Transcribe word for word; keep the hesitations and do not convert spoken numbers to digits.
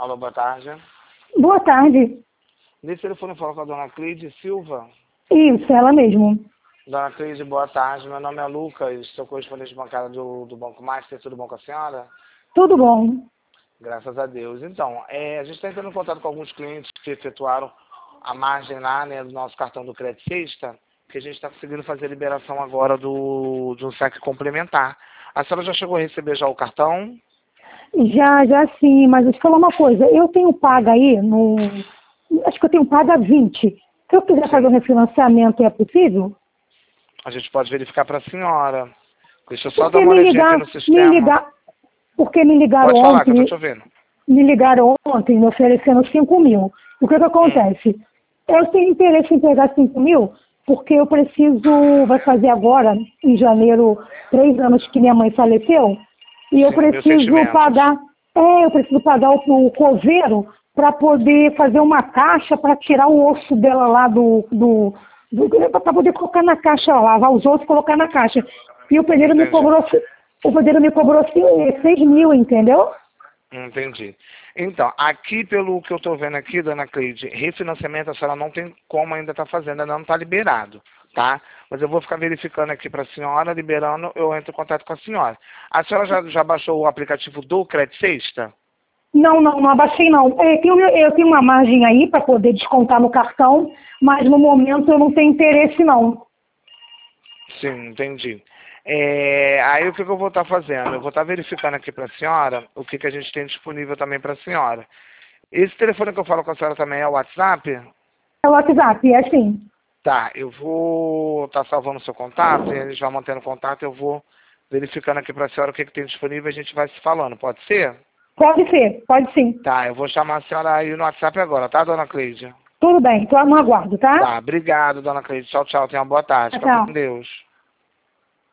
Alô, boa tarde. Boa tarde. Nesse telefone fala com a dona Cleide Silva. Isso, ela mesmo. Dona Cleide, boa tarde. Meu nome é Lucas, sou correspondente bancário do, do Banco Master. Tudo bom com a senhora? Tudo bom. Graças a Deus. Então, é, a gente está entrando em contato com alguns clientes que efetuaram a margem lá, né, do nosso cartão do Crédito Sexta, que a gente está conseguindo fazer a liberação agora do, de um saque complementar. A senhora já chegou a receber já o cartão? Já, já sim, mas deixa eu falar uma coisa. Eu tenho paga aí, no, acho que eu tenho paga vinte. Se eu quiser fazer um refinanciamento, é possível? A gente pode verificar para a senhora. Deixa eu só Porque dar uma me olhadinha ligar, aqui no me sistema. ligar, porque me ligaram Pode falar, que eu ontem, estou te ouvindo. me ligaram ontem me oferecendo cinco mil. O que que acontece? Eu tenho interesse em pegar cinco mil porque eu preciso, vai fazer agora, em janeiro, três anos que minha mãe faleceu, e eu Sim, meus preciso sentimentos. pagar, é, eu preciso pagar o, o coveiro para poder fazer uma caixa para tirar o osso dela lá do, do, do para poder colocar na caixa, lavar os ossos e colocar na caixa. E o pedreiro me Entendi. cobrou, o pedreiro me cobrou seis mil, entendeu? Entendi. Então, aqui pelo que eu estou vendo aqui, dona Cleide, refinanciamento a senhora não tem como ainda estar fazendo, ainda não está liberado, tá? Mas eu vou ficar verificando aqui para a senhora, liberando, eu entro em contato com a senhora. A senhora já, já baixou o aplicativo do Crédito Sexta? Não, não, não abaixei não. Eu tenho, eu tenho uma margem aí para poder descontar no cartão, mas no momento eu não tenho interesse não. Sim, entendi. É, aí o que, que eu vou estar fazendo? Eu vou estar verificando aqui para a senhora o que, que a gente tem disponível também para a senhora. Esse telefone que eu falo com a senhora também é o WhatsApp? É o WhatsApp, é assim. Tá, eu vou estar salvando o seu contato e a gente vai mantendo contato, eu vou verificando aqui para a senhora o que, que tem disponível e a gente vai se falando, pode ser? Pode ser, pode sim. Tá, eu vou chamar a senhora aí no WhatsApp agora, tá, dona Cleide? Tudo bem, tô no aguardo, tá? Tá, obrigado, dona Cleide. Tchau, tchau, tenha uma boa tarde. Fica Tchau. com Deus.